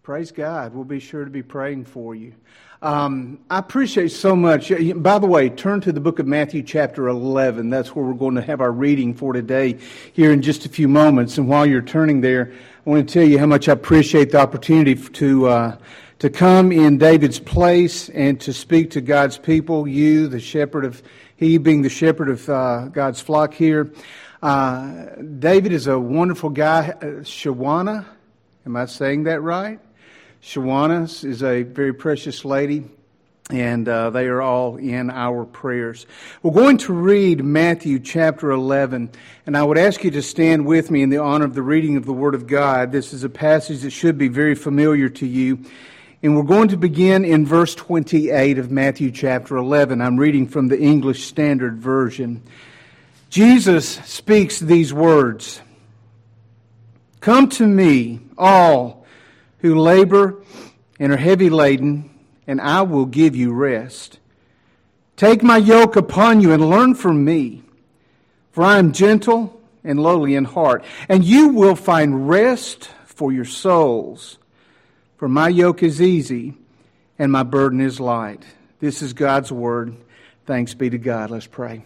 Praise God. We'll be sure to be praying for you. I appreciate so much. By the way, turn to the book of Matthew chapter 11. That's where we're going to have our reading for today here in just a few moments. And while you're turning there, I want to tell you how much I appreciate the opportunity to come in David's place and to speak to God's people, you, he being the shepherd of God's flock here. David is a wonderful guy. Shawana, am I saying that right? Shawana is a very precious lady, and they are all in our prayers. We're going to read Matthew chapter 11, and I would ask you to stand with me in the honor of the reading of the Word of God. This is a passage that should be very familiar to you, and we're going to begin in verse 28 of Matthew chapter 11. I'm reading from the English Standard Version. Jesus speaks these words, "Come to me, all who labor and are heavy laden, and I will give you rest. Take my yoke upon you and learn from me, for I am gentle and lowly in heart, and you will find rest for your souls. For my yoke is easy and my burden is light." This is God's word. Thanks be to God. Let's pray.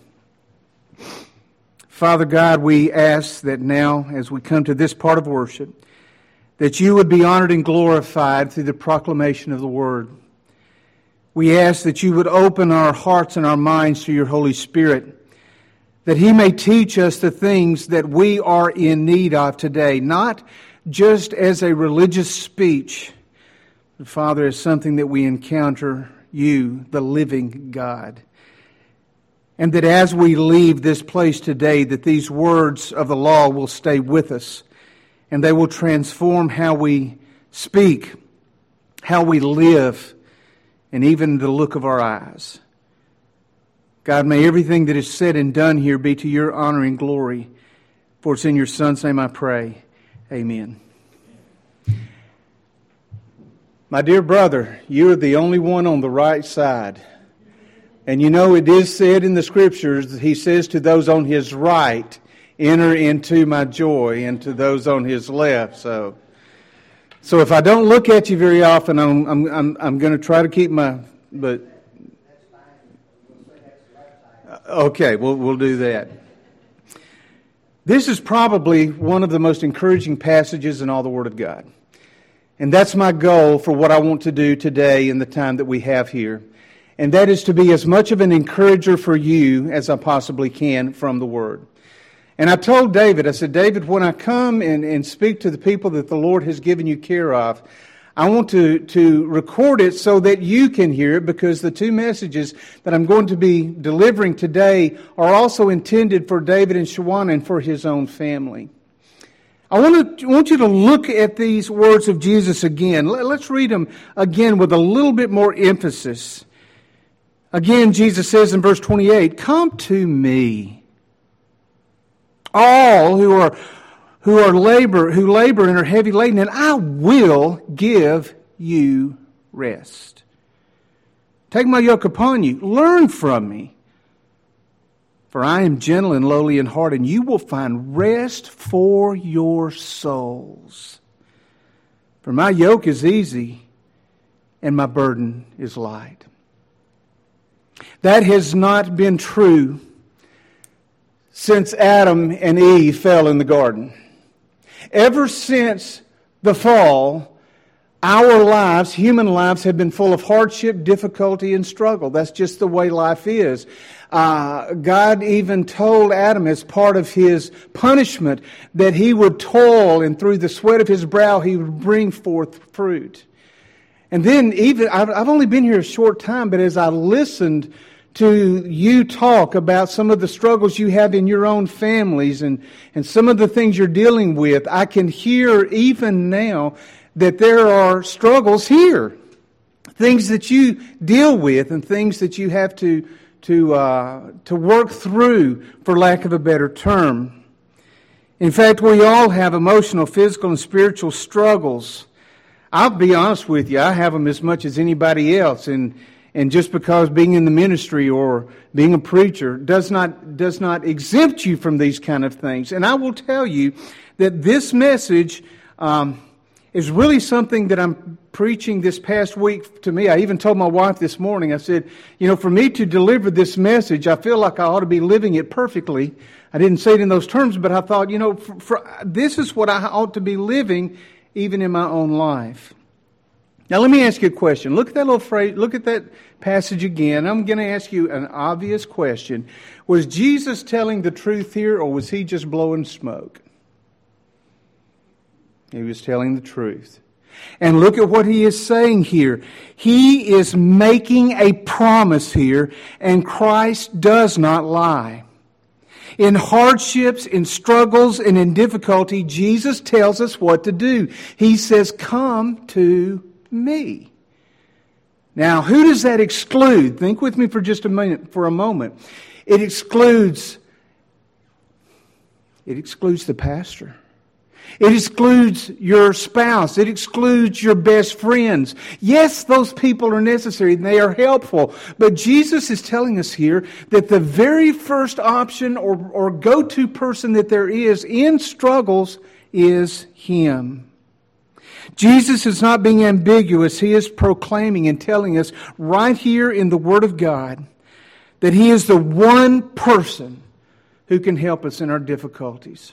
Father God, we ask that now, as we come to this part of worship, that you would be honored and glorified through the proclamation of the Word. We ask that you would open our hearts and our minds to your Holy Spirit, that He may teach us the things that we are in need of today, not just as a religious speech, but, Father, as something that we encounter you, the living God. And that as we leave this place today, that these words of the law will stay with us, and they will transform how we speak, how we live, and even the look of our eyes. God, may everything that is said and done here be to your honor and glory. For it's in your Son's name I pray. Amen. My dear brother, you are the only one on the right side. And you know it is said in the Scriptures, He says to those on His right, "Enter into my joy," and to those on His left. So if I don't look at you very often, I'm going to try to keep but okay, we'll do that. This is probably one of the most encouraging passages in all the Word of God. And that's my goal for what I want to do today in the time that we have here. And that is to be as much of an encourager for you as I possibly can from the Word. And I told David, I said, David, when I come and speak to the people that the Lord has given you care of, I want to record it so that you can hear it, because the two messages that I'm going to be delivering today are also intended for David and Shawana and for his own family. I want you to look at these words of Jesus again. Let's read them again with a little bit more emphasis. Again, Jesus says in verse 28, "Come to me, all who labor and are heavy laden, and I will give you rest. Take my yoke upon you. Learn from me. For I am gentle and lowly in heart, and you will find rest for your souls. For my yoke is easy, and my burden is light." That has not been true since Adam and Eve fell in the garden. Ever since the fall, our lives, human lives, have been full of hardship, difficulty, and struggle. That's just the way life is. God even told Adam, as part of his punishment, that he would toil, and through the sweat of his brow he would bring forth fruit. And then even, I've only been here a short time, but as I listened to you talk about some of the struggles you have in your own families and some of the things you're dealing with, I can hear even now that there are struggles here. Things that you deal with and things that you have to work through, for lack of a better term. In fact, we all have emotional, physical, and spiritual struggles. I'll be honest with you, I have them as much as anybody else, and just because being in the ministry or being a preacher does not exempt you from these kind of things. And I will tell you that this message is really something that I'm preaching this past week to me. I even told my wife this morning, I said, for me to deliver this message, I feel like I ought to be living it perfectly. I didn't say it in those terms, but I thought, this is what I ought to be living even in my own life. Now let me ask you a question. Look at that little phrase, look at that passage again. I'm going to ask you an obvious question. Was Jesus telling the truth here, or was he just blowing smoke? He was telling the truth. And look at what he is saying here. He is making a promise here, and Christ does not lie. In hardships, in struggles, and in difficulty, Jesus tells us what to do. He says, "Come to me." Now, who does that exclude? Think with me for just a moment. It excludes the pastor. It excludes your spouse. It excludes your best friends. Yes, those people are necessary and they are helpful. But Jesus is telling us here that the very first option or go-to person that there is in struggles is Him. Jesus is not being ambiguous. He is proclaiming and telling us right here in the Word of God that He is the one person who can help us in our difficulties.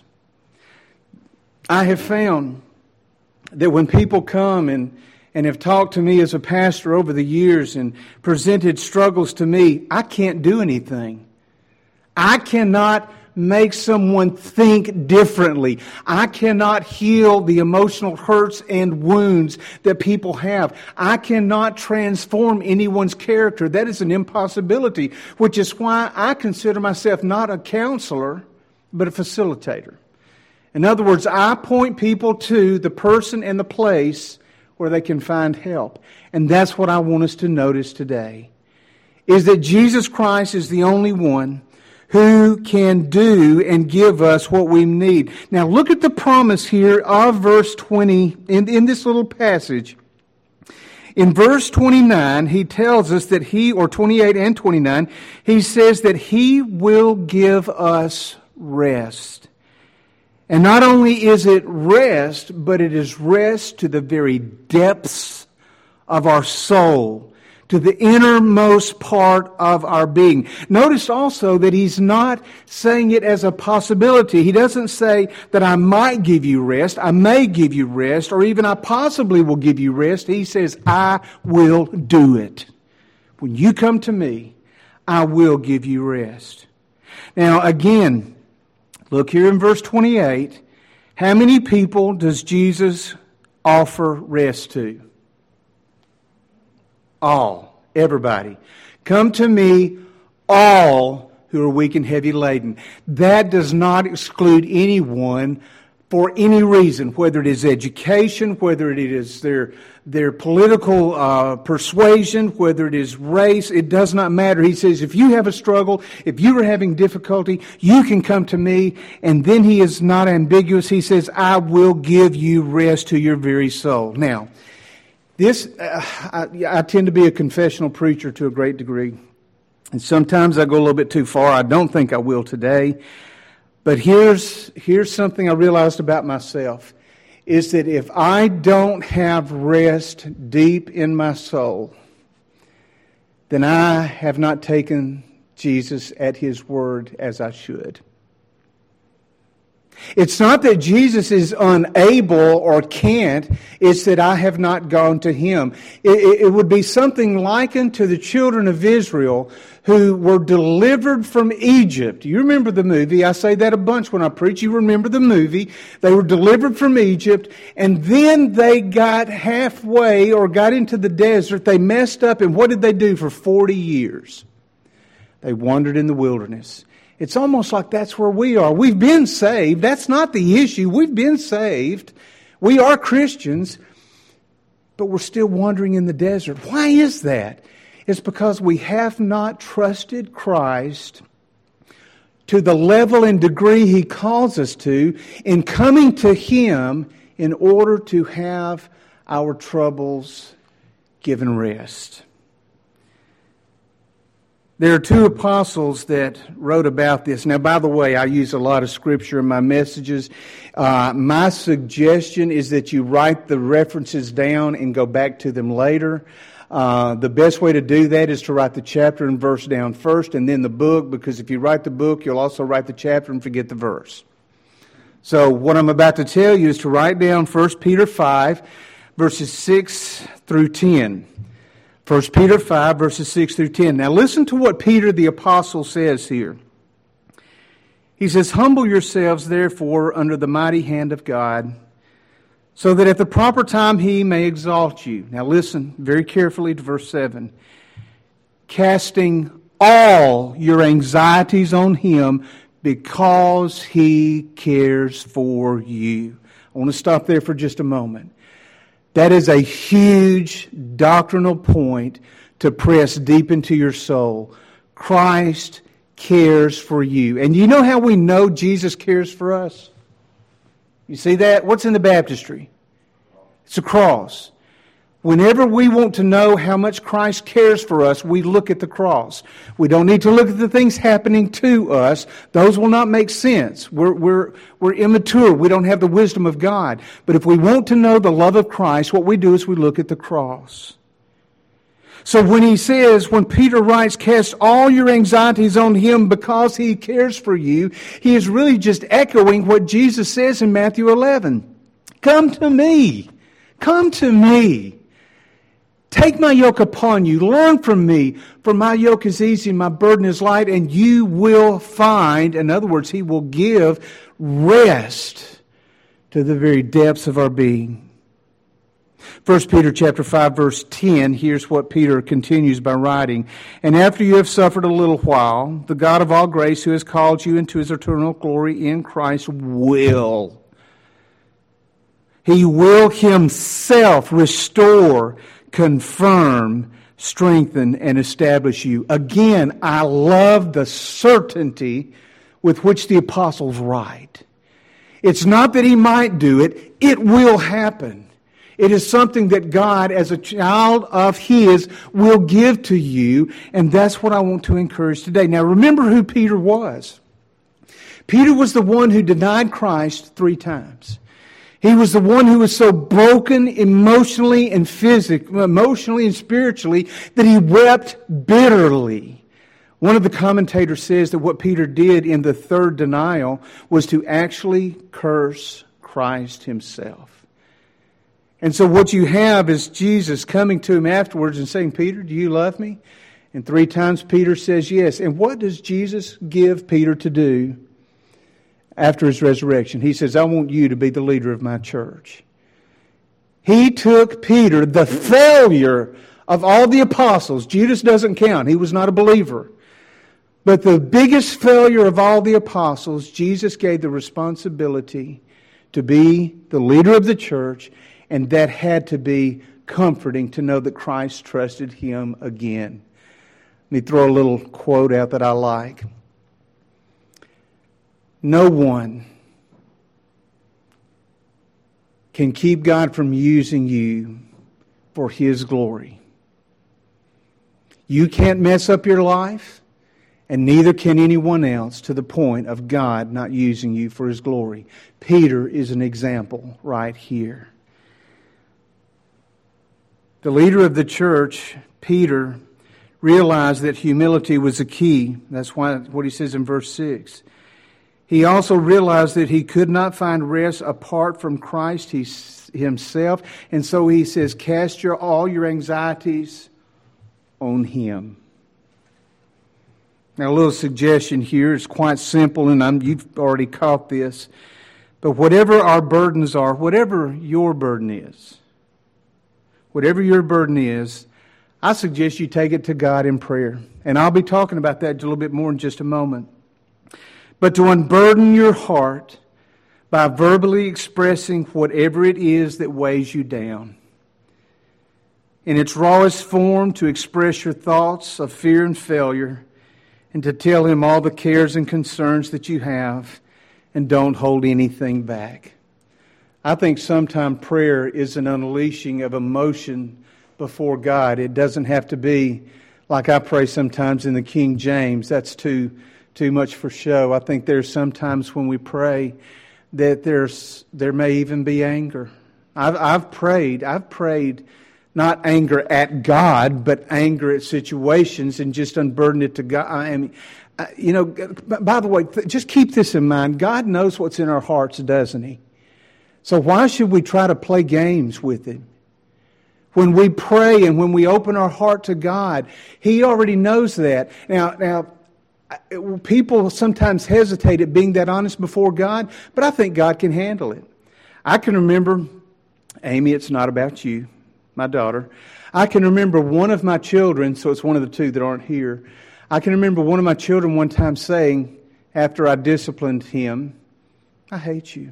I have found that when people come and have talked to me as a pastor over the years and presented struggles to me, I can't do anything. I cannot make someone think differently. I cannot heal the emotional hurts and wounds that people have. I cannot transform anyone's character. That is an impossibility, which is why I consider myself not a counselor, but a facilitator. In other words, I point people to the person and the place where they can find help. And that's what I want us to notice today, is that Jesus Christ is the only one who can do and give us what we need. Now look at the promise here of verse 20 in this little passage. In verse 29, he tells us that or 28 and 29, he says that He will give us rest. And not only is it rest, but it is rest to the very depths of our soul, to the innermost part of our being. Notice also that He's not saying it as a possibility. He doesn't say that I might give you rest, I may give you rest, or even I possibly will give you rest. He says, I will do it. When you come to me, I will give you rest. Now again, look here in verse 28. How many people does Jesus offer rest to? All. Everybody. Come to me, all who are weak and heavy laden. That does not exclude anyone for any reason, whether it is education, whether it is their political persuasion, whether it is race, it does not matter. He says, if you have a struggle, if you are having difficulty, you can come to me. And then He is not ambiguous. He says, I will give you rest to your very soul. Now, I tend to be a confessional preacher to a great degree. And sometimes I go a little bit too far. I don't think I will today. But here's something I realized about myself, is that if I don't have rest deep in my soul, then I have not taken Jesus at His word as I should. It's not that Jesus is unable or can't, it's that I have not gone to Him. It would be something likened to the children of Israel who were delivered from Egypt. You remember the movie. I say that a bunch when I preach. You remember the movie. They were delivered from Egypt, and then they got halfway or got into the desert. They messed up, and what did they do for 40 years? They wandered in the wilderness. It's almost like that's where we are. We've been saved. That's not the issue. We've been saved. We are Christians, but we're still wandering in the desert. Why is that? It's because we have not trusted Christ to the level and degree He calls us to in coming to Him in order to have our troubles given rest. There are two apostles that wrote about this. Now, by the way, I use a lot of scripture in my messages. My suggestion is that you write the references down and go back to them later. The best way to do that is to write the chapter and verse down first and then the book, because if you write the book, you'll also write the chapter and forget the verse. So what I'm about to tell you is to write down 1 Peter 5, verses 6 through 10. 1 Peter 5, verses 6 through 10. Now listen to what Peter the apostle says here. He says, "Humble yourselves, therefore, under the mighty hand of God, so that at the proper time He may exalt you." Now listen very carefully to verse 7. "Casting all your anxieties on Him, because He cares for you." I want to stop there for just a moment. That is a huge doctrinal point to press deep into your soul. Christ cares for you. And you know how we know Jesus cares for us? You see that? What's in the baptistry? It's a cross. Whenever we want to know how much Christ cares for us, we look at the cross. We don't need to look at the things happening to us. Those will not make sense. We're immature. We don't have the wisdom of God. But if we want to know the love of Christ, what we do is we look at the cross. So when he says, when Peter writes, "Cast all your anxieties on Him because He cares for you," he is really just echoing what Jesus says in Matthew 11. "Come to me. Come to me. Take my yoke upon you. Learn from me, for my yoke is easy and my burden is light, and you will find," in other words, He will give rest to the very depths of our being. 1 Peter chapter 5, verse 10, here's what Peter continues by writing. "And after you have suffered a little while, the God of all grace, who has called you into His eternal glory in Christ, He will Himself restore, confirm, strengthen, and establish you." Again, I love the certainty with which the apostles write. It's not that He might do it, it will happen. It is something that God, as a child of His, will give to you, and that's what I want to encourage today. Now remember who Peter was. Peter was the one who denied Christ 3 times. He was the one who was so broken emotionally and spiritually that he wept bitterly. One of the commentators says that what Peter did in the third denial was to actually curse Christ Himself. And so what you have is Jesus coming to him afterwards and saying, "Peter, do you love me?" And 3 times Peter says yes. And what does Jesus give Peter to do after His resurrection? He says, "I want you to be the leader of my church." He took Peter, the failure of all the apostles. Judas doesn't count. He was not a believer. But the biggest failure of all the apostles, Jesus gave the responsibility to be the leader of the church, and that had to be comforting to know that Christ trusted him again. Let me throw a little quote out that I like. "No one can keep God from using you for His glory. You can't mess up your life, and neither can anyone else, to the point of God not using you for His glory." Peter is an example right here. The leader of the church, Peter, realized that humility was a key. That's what he says in verse 6. He also realized that he could not find rest apart from Christ Himself. And so he says, "Cast all your anxieties on Him." Now, a little suggestion here. It's quite simple, and you've already caught this. But whatever our burdens are, whatever your burden is, I suggest you take it to God in prayer. And I'll be talking about that a little bit more in just a moment. But to unburden your heart by verbally expressing whatever it is that weighs you down. In its rawest form, to express your thoughts of fear and failure, and to tell Him all the cares and concerns that you have, and don't hold anything back. I think sometimes prayer is an unleashing of emotion before God. It doesn't have to be Like I pray sometimes in the King James. That's too much for show. I think there's sometimes when we pray that there may even be anger. I've prayed not anger at God, but anger at situations and just unburden it to God. I mean, by the way, just keep this in mind. God knows what's in our hearts, doesn't He? So why should we try to play games with Him? When we pray and when we open our heart to God, He already knows that. Now, people sometimes hesitate at being that honest before God, but I think God can handle it. I can remember, Amy, it's not about you, my daughter. I can remember one of my children, so it's one of the two that aren't here. I can remember one of my children one time saying, after I disciplined him, "I hate you."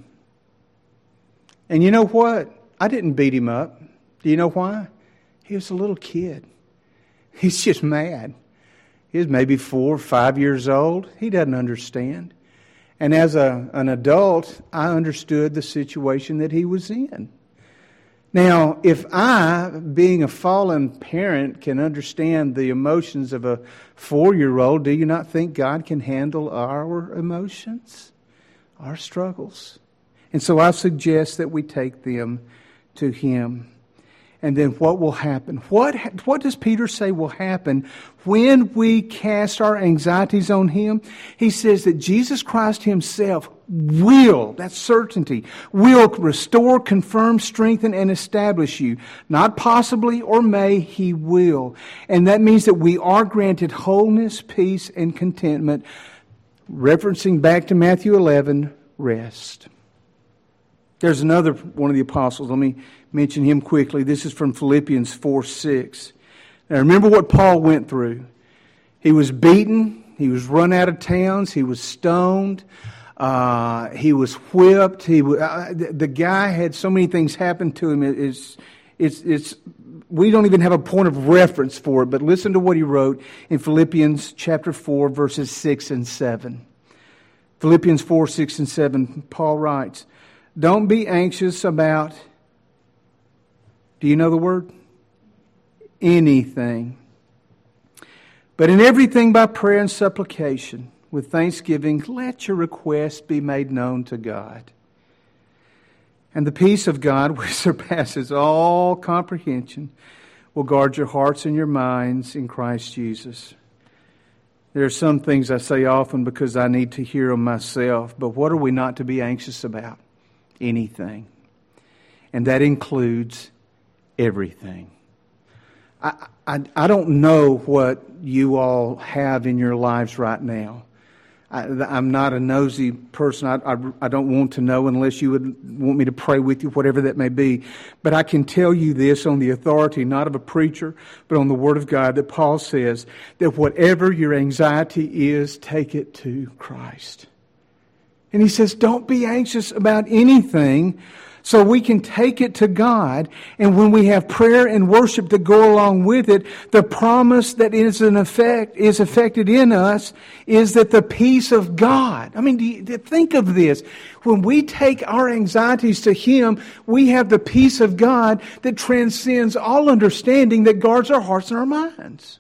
And you know what? I didn't beat him up. Do you know why? He was a little kid. He's just mad. He was maybe 4 or 5 years old. He doesn't understand. And as an adult, I understood the situation that he was in. Now, if I, being a fallen parent, can understand the emotions of a 4-year-old, do you not think God can handle our emotions, our struggles? And so I suggest that we take them to Him. And then what will happen? What does Peter say will happen when we cast our anxieties on Him? He says that Jesus Christ Himself will, that's certainty, will restore, confirm, strengthen, and establish you. Not possibly or may, He will. And that means that we are granted wholeness, peace, and contentment. Referencing back to Matthew 11, rest. There's another one of the apostles. Let me mention him quickly. This is from Philippians 4:6. Now remember what Paul went through. He was beaten. He was run out of towns. He was stoned. He was whipped. The guy had so many things happen to him. We don't even have a point of reference for it. But listen to what he wrote in Philippians chapter 4, verses 6 and 7. Philippians 4, 6 and 7, Paul writes, "Don't be anxious about," do you know the word? Anything. "But in everything by prayer and supplication, with thanksgiving, let your requests be made known to God. And the peace of God, which surpasses all comprehension, will guard your hearts and your minds in Christ Jesus." There are some things I say often because I need to hear them myself, but what are we not to be anxious about? Anything. And that includes everything. I don't know what you all have in your lives right now. I'm not a nosy person. I don't want to know unless you would want me to pray with you, whatever that may be. But I can tell you this on the authority, not of a preacher, but on the Word of God, that Paul says that whatever your anxiety is, take it to Christ. And he says, don't be anxious about anything, so we can take it to God. And when we have prayer and worship that go along with it, the promise that is affected in us is that the peace of God. I mean, think of this. When we take our anxieties to Him, we have the peace of God that transcends all understanding, that guards our hearts and our minds.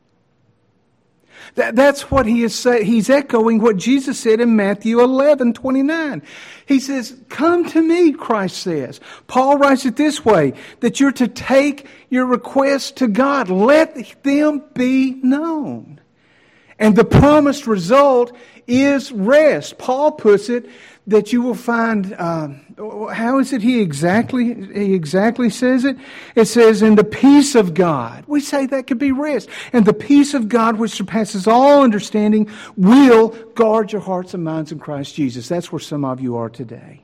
That's what he is saying. He's echoing what Jesus said in Matthew 11:29. He says, "Come to me," Christ says. Paul writes it this way, that you're to take your requests to God. Let them be known. And the promised result is rest. Paul puts it that you will find, how is it he exactly says it? It says, "in the peace of God." We say that could be rest. "And the peace of God, which surpasses all understanding, will guard your hearts and minds in Christ Jesus." That's where some of you are today.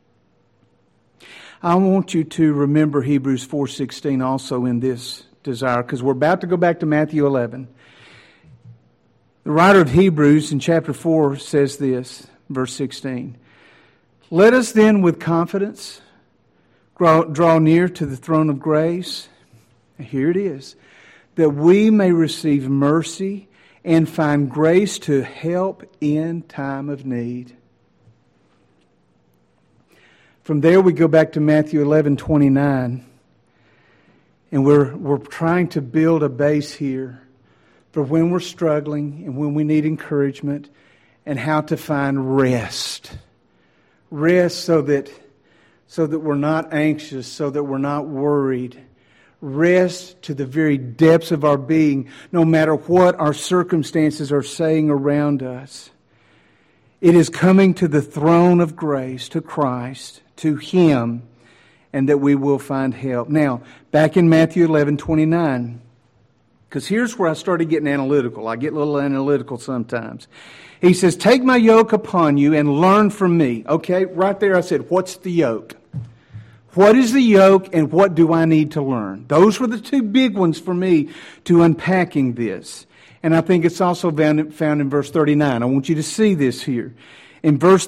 I want you to remember Hebrews 4:16 also in this desire, because we're about to go back to Matthew 11. The writer of Hebrews in chapter 4 says this, verse 16. "Let us then with confidence draw near to the throne of grace," and here it is, "that we may receive mercy and find grace to help in time of need." From there we go back to Matthew 11:29, and we're trying to build a base here for when we're struggling and when we need encouragement, and how to find rest. Rest so that we're not anxious, so that we're not worried. Rest to the very depths of our being, no matter what our circumstances are saying around us. It is coming to the throne of grace, to Christ, to Him, and that we will find help. Now, back in Matthew 11:29, because here's where I started getting analytical. I get a little analytical sometimes. He says, "Take my yoke upon you and learn from me." Okay, right there I said, what's the yoke? What is the yoke and what do I need to learn? Those were the two big ones for me to unpacking this. And I think it's also found in verse 39. I want you to see this here. In verse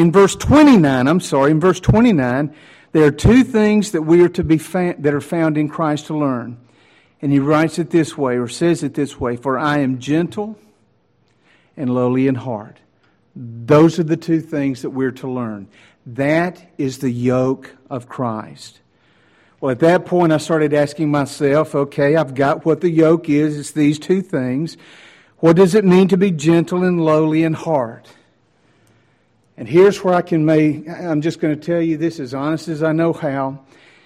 29, there are two things that we are to be that are found in Christ to learn. And he writes it this way, or says it this way, "For I am gentle and lowly in heart." Those are the two things that we're to learn. That is the yoke of Christ. Well, at that point, I started asking myself, okay, I've got what the yoke is. It's these two things. What does it mean to be gentle and lowly in heart? And here's where I'm just going to tell you this as honest as I know how.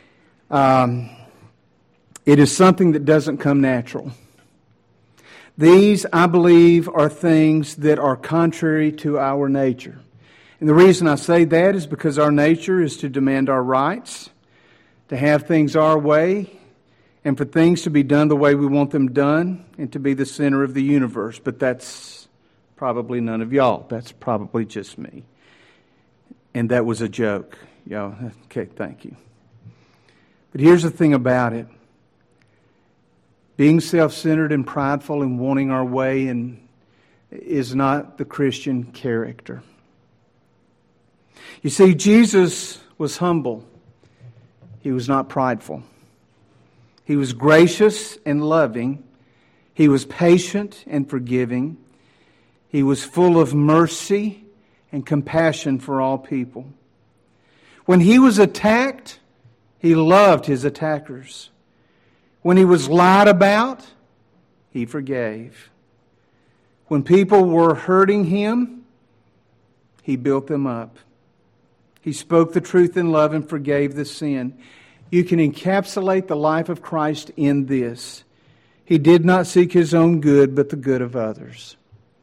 It is something that doesn't come natural. These, I believe, are things that are contrary to our nature. And the reason I say that is because our nature is to demand our rights, to have things our way, and for things to be done the way we want them done, and to be the center of the universe. But that's probably none of y'all. That's probably just me. And that was a joke. Y'all, okay, thank you. But here's the thing about it. Being self-centered and prideful and wanting our way is not the Christian character. You see, Jesus was humble. He was not prideful. He was gracious and loving. He was patient and forgiving. He was full of mercy and compassion for all people. When he was attacked, he loved his attackers. When he was lied about, he forgave. When people were hurting him, he built them up. He spoke the truth in love and forgave the sin. You can encapsulate the life of Christ in this. He did not seek his own good, but the good of others.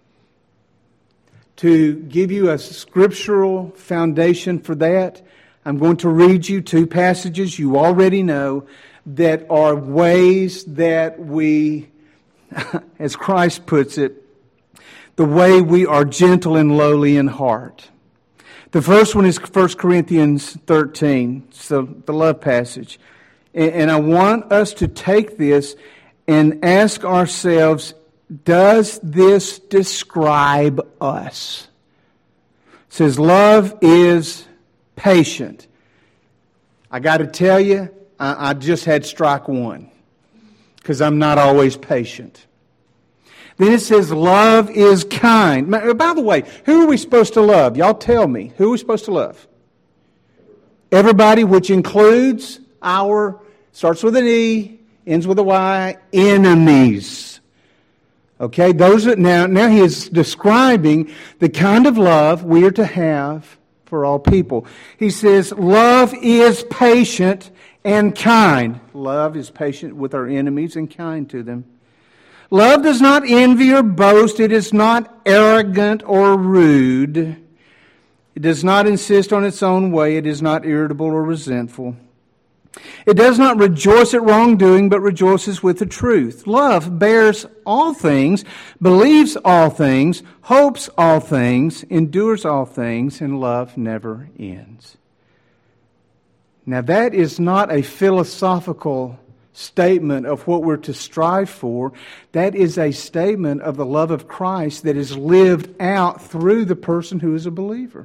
To give you a scriptural foundation for that, I'm going to read you two passages you already know that are ways that we, as Christ puts it, the way we are gentle and lowly in heart. The first one is 1 Corinthians 13, so the love passage. And I want us to take this and ask ourselves, does this describe us? It says, love is patient. I got to tell you, I just had strike one because I'm not always patient. Then it says, love is kind. By the way, who are we supposed to love? Y'all tell me. Who are we supposed to love? Everybody, which includes starts with an E, ends with a Y, enemies. Okay, now he is describing the kind of love we are to have for all people. He says, love is patient and kind. Love is patient with our enemies and kind to them. Love does not envy or boast. It is not arrogant or rude. It does not insist on its own way. It is not irritable or resentful. It does not rejoice at wrongdoing, but rejoices with the truth. Love bears all things, believes all things, hopes all things, endures all things, and love never ends. Now that is not a philosophical statement of what we're to strive for. That is a statement of the love of Christ that is lived out through the person who is a believer.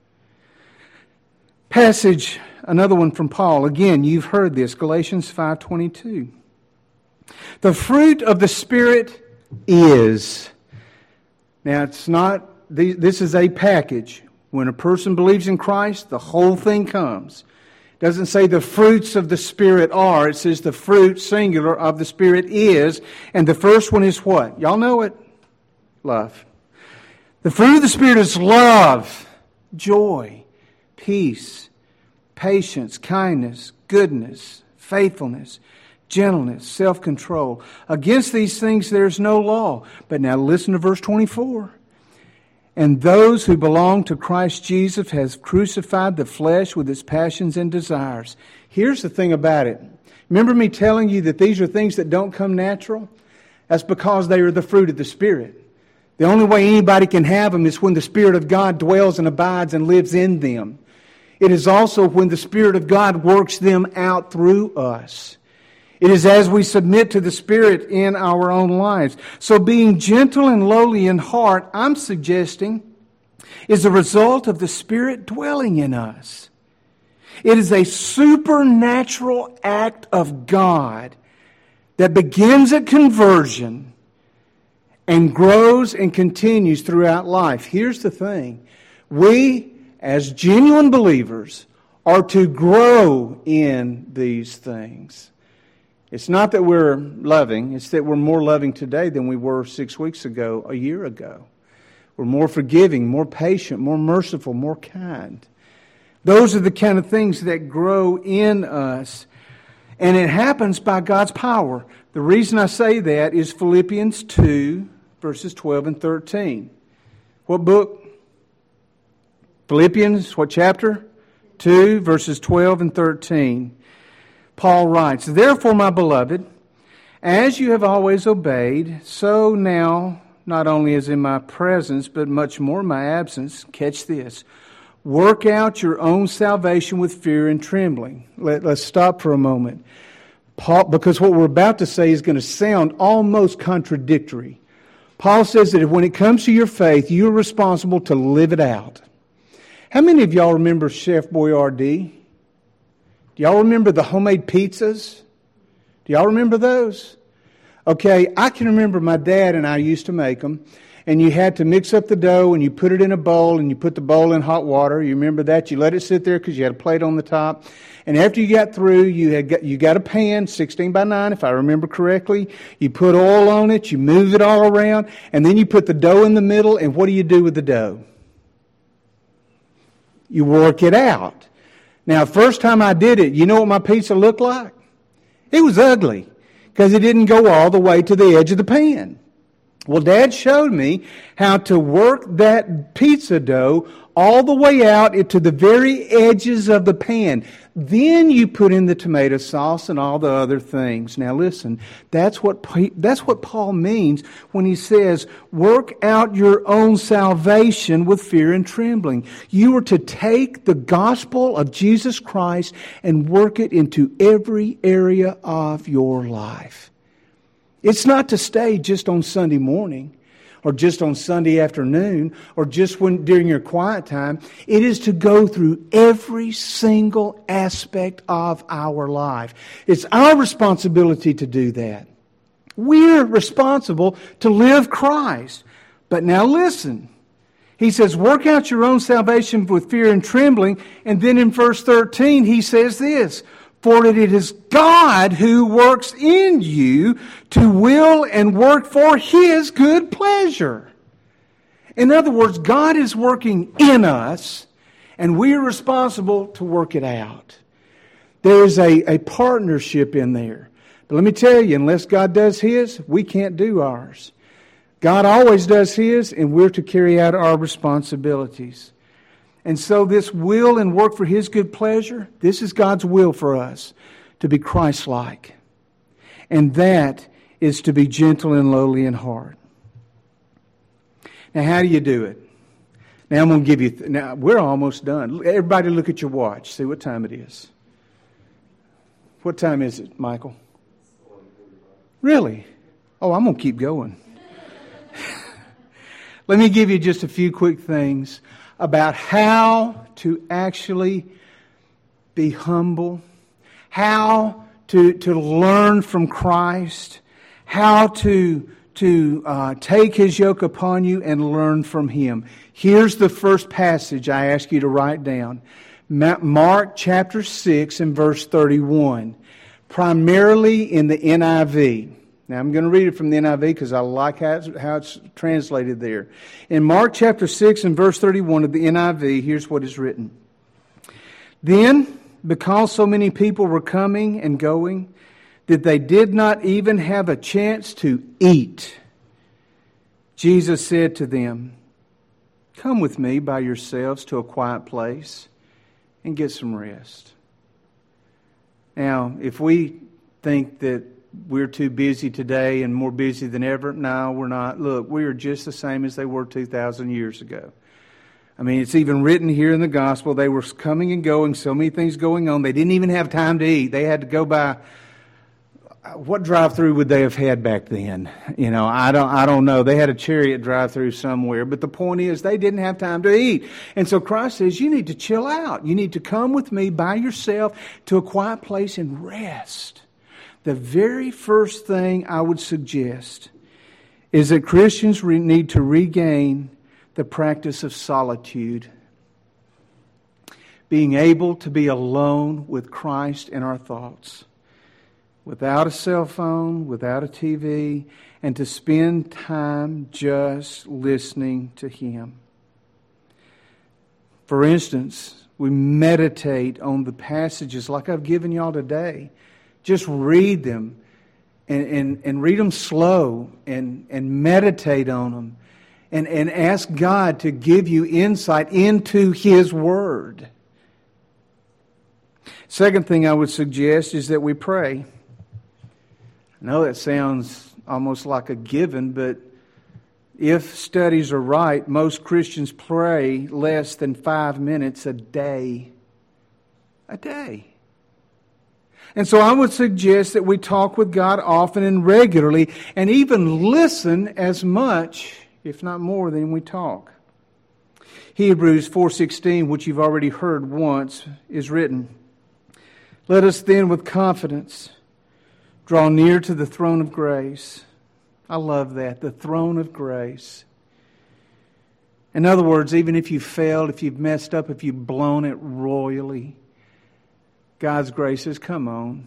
Passage, another one from Paul. Again, you've heard this, Galatians 5:22. The fruit of the Spirit is. Now, it's not, this is a package. When a person believes in Christ, the whole thing comes. Doesn't say the fruits of the Spirit are. It says the fruit, singular, of the Spirit is. And the first one is what? Y'all know it? Love. The fruit of the Spirit is love, joy, peace, patience, kindness, goodness, faithfulness, gentleness, self-control. Against these things there is no law. But now listen to verse 24. And those who belong to Christ Jesus have crucified the flesh with its passions and desires. Here's the thing about it. Remember me telling you that these are things that don't come natural? That's because they are the fruit of the Spirit. The only way anybody can have them is when the Spirit of God dwells and abides and lives in them. It is also when the Spirit of God works them out through us. It is as we submit to the Spirit in our own lives. So being gentle and lowly in heart, I'm suggesting, is a result of the Spirit dwelling in us. It is a supernatural act of God that begins at conversion and grows and continues throughout life. Here's the thing. We, as genuine believers, are to grow in these things. It's not that we're loving, it's that we're more loving today than we were 6 weeks ago, a year ago. We're more forgiving, more patient, more merciful, more kind. Those are the kind of things that grow in us. And it happens by God's power. The reason I say that is Philippians 2, verses 12 and 13. What book? Philippians, what chapter? 2, verses 12 and 13. Paul writes, Therefore, my beloved, as you have always obeyed, so now, not only as in my presence, but much more in my absence, catch this, work out your own salvation with fear and trembling. Let's stop for a moment. Paul, because what we're about to say is going to sound almost contradictory. Paul says that when it comes to your faith, you're responsible to live it out. How many of y'all remember Chef Boyardee? Do y'all remember the homemade pizzas? Do y'all remember those? Okay, I can remember my dad and I used to make them. And you had to mix up the dough and you put it in a bowl and you put the bowl in hot water. You remember that? You let it sit there because you had a plate on the top. And after you got through, you got a pan, 16 by 9 if I remember correctly. You put oil on it, you move it all around, and then you put the dough in the middle. And what do you do with the dough? You work it out. Now, first time I did it, you know what my pizza looked like? It was ugly because it didn't go all the way to the edge of the pan. Well, Dad showed me how to work that pizza dough all the way out to the very edges of the pan. Then you put in the tomato sauce and all the other things. Now listen, that's what Paul means when he says, work out your own salvation with fear and trembling. You are to take the gospel of Jesus Christ and work it into every area of your life. It's not to stay just on Sunday morning or just on Sunday afternoon or just during your quiet time. It is to go through every single aspect of our life. It's our responsibility to do that. We're responsible to live Christ. But now listen. He says, work out your own salvation with fear and trembling. And then in verse 13 he says this, for it is God who works in you to will and work for His good pleasure. In other words, God is working in us, and we are responsible to work it out. There is a partnership in there. But let me tell you, unless God does His, we can't do ours. God always does His, and we're to carry out our responsibilities. And so this will and work for His good pleasure, this is God's will for us, to be Christ-like. And that is to be gentle and lowly in heart. Now, how do you do it? Now, I'm going to give you... Now, we're almost done. Everybody look at your watch. See what time it is. What time is it, Michael? Really? Oh, I'm going to keep going. Let me give you just a few quick things about how to actually be humble, how to learn from Christ, how to take His yoke upon you and learn from Him. Here's the first passage I ask you to write down. Mark chapter 6 and verse 31, primarily in the NIV. Now I'm going to read it from the NIV because I like how it's translated there. In Mark chapter 6 and verse 31 of the NIV, here's what is written. Then, because so many people were coming and going, that they did not even have a chance to eat, Jesus said to them, "Come with me by yourselves to a quiet place and get some rest." Now, if we think that we're too busy today and more busy than ever, no, we're not. Look, we are just the same as they were 2,000 years ago. I mean, it's even written here in the gospel. They were coming and going, so many things going on. They didn't even have time to eat. They had to go by. What drive-through would they have had back then? You know, I don't know. They had a Chariot drive-through somewhere. But the point is, they didn't have time to eat. And so Christ says, you need to chill out. You need to come with me by yourself to a quiet place and rest. The very first thing I would suggest is that Christians need to regain the practice of solitude. Being able to be alone with Christ in our thoughts. Without a cell phone, without a TV, and to spend time just listening to Him. For instance, we meditate on the passages like I've given y'all today. Just read them and read them slow and meditate on them and ask God to give you insight into His Word. Second thing I would suggest is that we pray. I know that sounds almost like a given, but if studies are right, most Christians pray less than 5 minutes a day. A day. And so I would suggest that we talk with God often and regularly, and even listen as much, if not more, than we talk. Hebrews 4:16, which you've already heard once, is written, "Let us then with confidence draw near to the throne of grace." I love that, the throne of grace. In other words, even if you've failed, if you've messed up, if you've blown it royally, God's grace says, come on.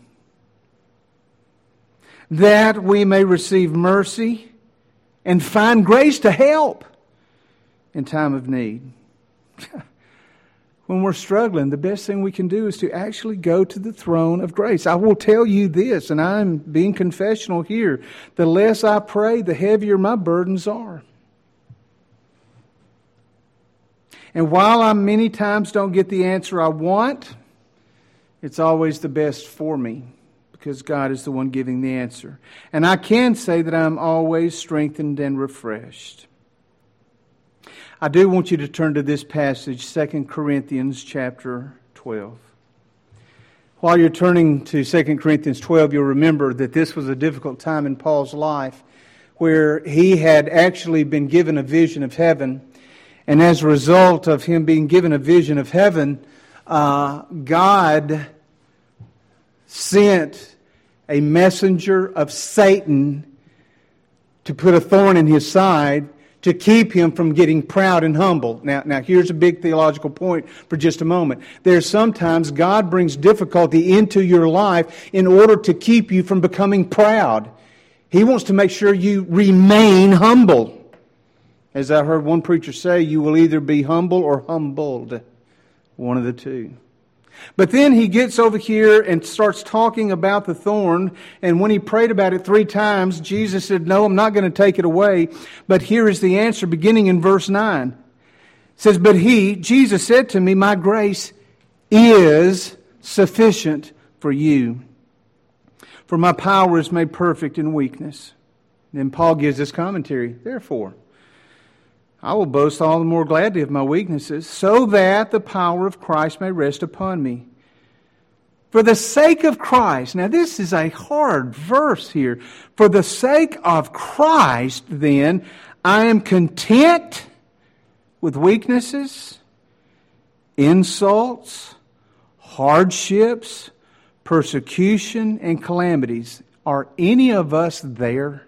That we may receive mercy and find grace to help in time of need. When we're struggling, the best thing we can do is to actually go to the throne of grace. I will tell you this, and I'm being confessional here. The less I pray, the heavier my burdens are. And while I many times don't get the answer I want, it's always the best for me because God is the one giving the answer. And I can say that I'm always strengthened and refreshed. I do want you to turn to this passage, 2 Corinthians chapter 12. While you're turning to 2 Corinthians 12, you'll remember that this was a difficult time in Paul's life where he had actually been given a vision of heaven. And as a result of him being given a vision of heaven, God sent a messenger of Satan to put a thorn in his side to keep him from getting proud and humble. Now here's a big theological point for just a moment. There's sometimes God brings difficulty into your life in order to keep you from becoming proud. He wants to make sure you remain humble. As I heard one preacher say, you will either be humble or humbled. One of the two. But then he gets over here and starts talking about the thorn. And when he prayed about it 3 times, Jesus said, no, I'm not going to take it away. But here is the answer beginning in verse 9. It says, but Jesus said to me, my grace is sufficient for you. For my power is made perfect in weakness. Then Paul gives this commentary. Therefore, I will boast all the more gladly of my weaknesses, so that the power of Christ may rest upon me. For the sake of Christ, now this is a hard verse here. For the sake of Christ, then, I am content with weaknesses, insults, hardships, persecution, and calamities. Are any of us there?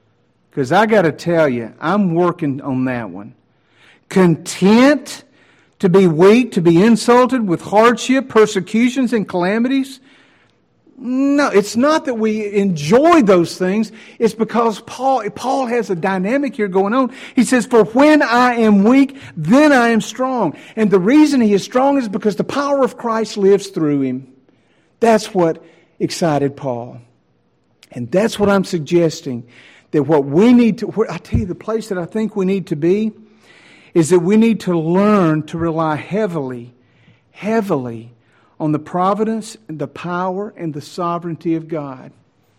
Because I got to tell you, I'm working on that one. Content To be weak, to be insulted with hardship, persecutions, and calamities? No, it's not that we enjoy those things. It's because Paul has a dynamic here going on. He says, for when I am weak, then I am strong. And the reason he is strong is because the power of Christ lives through him. That's what excited Paul. And that's what I'm suggesting. That what we need to, I tell you, the place that I think we need to be is that we need to learn to rely heavily on the providence, and the power, and the sovereignty of God.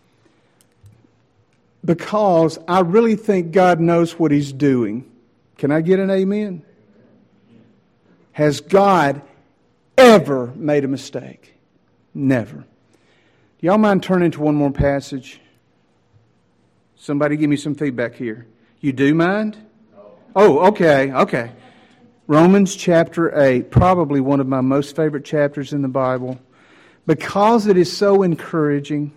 Because I really think God knows what He's doing. Can I get an amen? Has God ever made a mistake? Never. Do y'all mind turning to one more passage? Somebody give me some feedback here. You do mind? No. Oh, okay. Romans chapter 8, probably one of my most favorite chapters in the Bible, because it is so encouraging.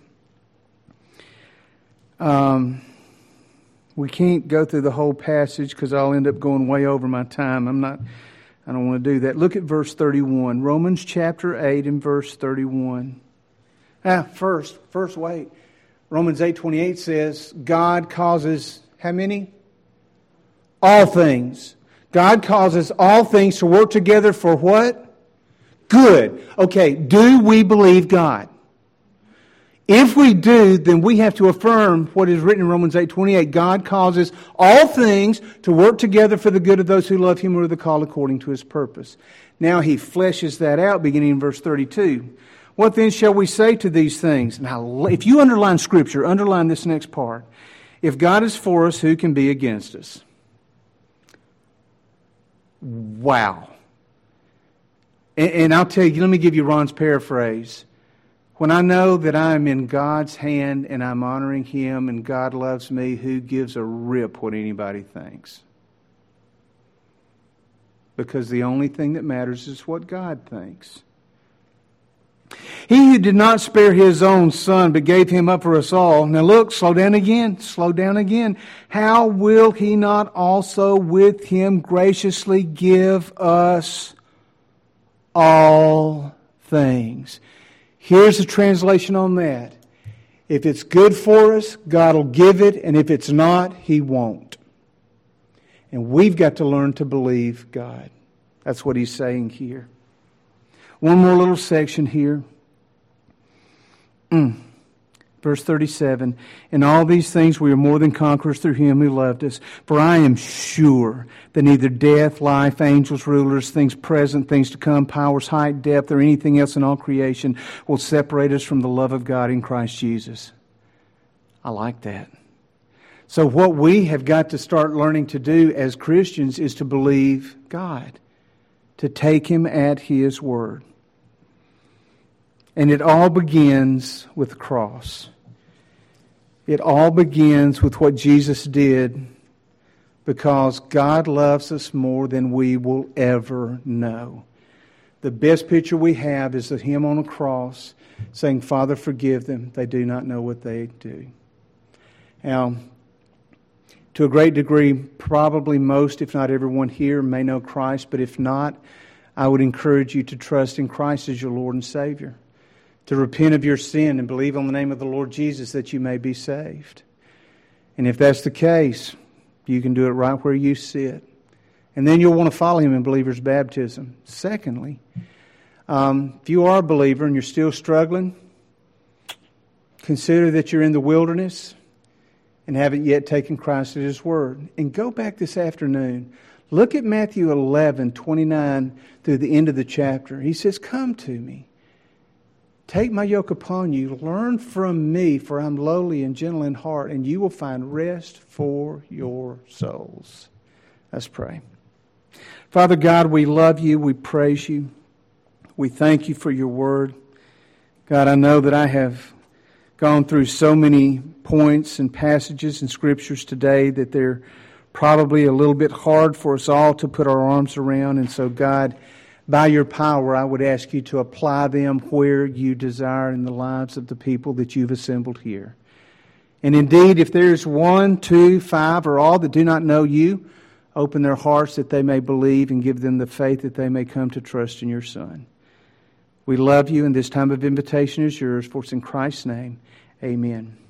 We can't go through the whole passage because I'll end up going way over my time. I don't want to do that. Look at verse 31. Romans chapter 8 and verse 31. First wait. Romans 8:28 says, God causes, how many? All things. God causes all things to work together for what? Good. Okay, do we believe God? If we do, then we have to affirm what is written in Romans 8:28. God causes all things to work together for the good of those who love Him who are the called according to His purpose. Now He fleshes that out beginning in verse 32. What then shall we say to these things? Now, if you underline Scripture, underline this next part. If God is for us, who can be against us? Wow. And I'll tell you, let me give you Ron's paraphrase. When I know that I'm in God's hand and I'm honoring Him and God loves me, who gives a rip what anybody thinks? Because the only thing that matters is what God thinks. He who did not spare His own Son, but gave Him up for us all. Now look, slow down again. How will He not also with Him graciously give us all things? Here's the translation on that. If it's good for us, God will give it, and if it's not, He won't. And we've got to learn to believe God. That's what He's saying here. One more little section here. Verse 37. In all these things we are more than conquerors through Him who loved us. For I am sure that neither death, life, angels, rulers, things present, things to come, powers, height, depth, or anything else in all creation will separate us from the love of God in Christ Jesus. I like that. So what we have got to start learning to do as Christians is to believe God. To take Him at His word. And it all begins with the cross. It all begins with what Jesus did, because God loves us more than we will ever know. The best picture we have is of Him on a cross saying, Father, forgive them. They do not know what they do. Now, to a great degree, probably most, if not everyone here, may know Christ. But if not, I would encourage you to trust in Christ as your Lord and Savior. To repent of your sin and believe on the name of the Lord Jesus that you may be saved. And if that's the case, you can do it right where you sit. And then you'll want to follow Him in believer's baptism. Secondly, if you are a believer and you're still struggling, consider that you're in the wilderness and haven't yet taken Christ at His word. And go back this afternoon. Look at Matthew 11:29 through the end of the chapter. He says, come to me. Take my yoke upon you. Learn from me, for I'm lowly and gentle in heart, and you will find rest for your souls. Let's pray. Father God, we love you. We praise you. We thank you for your word. God, I know that I have gone through so many points and passages and scriptures today that they're probably a little bit hard for us all to put our arms around. And so, God, by your power, I would ask you to apply them where you desire in the lives of the people that you've assembled here. And indeed, if there's 1, 2, 5, or all that do not know you, Open their hearts that they may believe, and give them the faith that they may come to trust in your Son. We love you, and this time of invitation is yours. For it's in Christ's name, amen.